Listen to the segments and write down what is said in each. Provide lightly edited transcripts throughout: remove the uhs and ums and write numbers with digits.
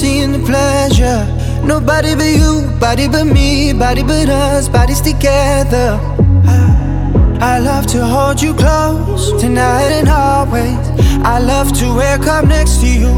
seeing the pleasure. Nobody but you, body but me, body but us, bodies together. I love to hold you close, tonight and always. I love to wake up next to you.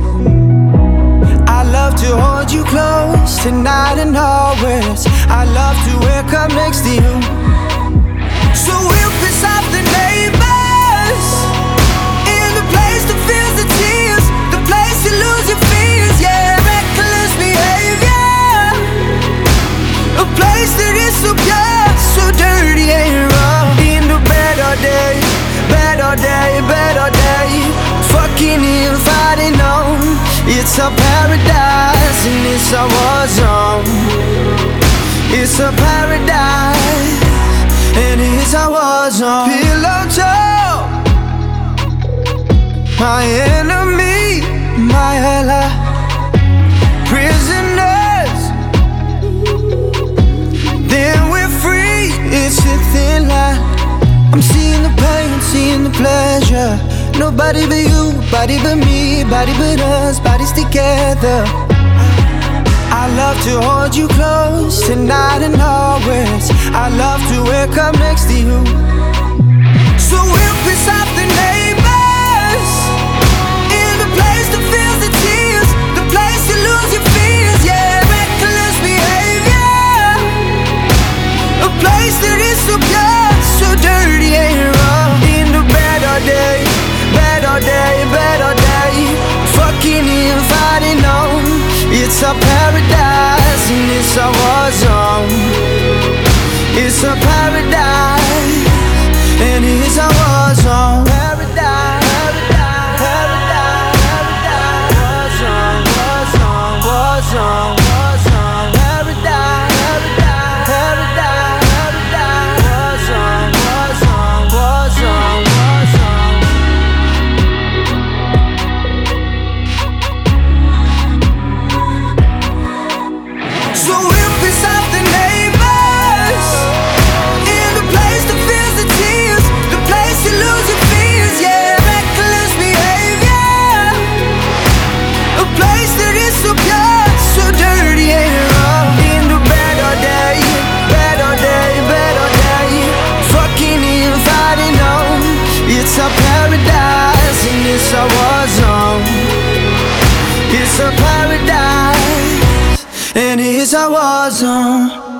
I love to hold you close, tonight and always. I love to wake up next to you. So we'll piss off the neighbors, in the place that feels the tears, the place you lose your fears, yeah, reckless behavior. A place that is so pure, so dirty and raw. In the bed all day, bed all day, bed all day. Fucking in, fighting on. It's a paradise and it's a war zone. It's a paradise and it's a war zone. Pillow talk, my enemy, my ally. Prisoners, then we're free. It's a thin line. I'm seeing the pain, seeing the pleasure. Nobody but you, body but me, body but us, bodies together. I love to hold you close, tonight and always. I love to wake up next to you. So we'll piss off the neighbors, in the place that feels the tears, the place you lose your fears, yeah, reckless behavior. A place that is so pure, so dirty and raw. In the bed all day, bed all day, bed all day. Fucking in, fighting on. It's a paradise and it's a war zone. It's a paradise and it's a war zone. Paradise, paradise, paradise, paradise. War zone, war zone, war zone, war zone. Paradise, paradise, paradise, paradise. War zone, war zone, war zone, war zone. So we'll piss off the neighbors, in the place that feels the tears, the place you lose your fears, yeah, reckless behavior. A place that is so pure, so dirty and raw. In the bed all day, bed all day, bed all day. Fucking in, fighting on. It's a paradise and it's a war zone. It's a paradise and it's a war zone.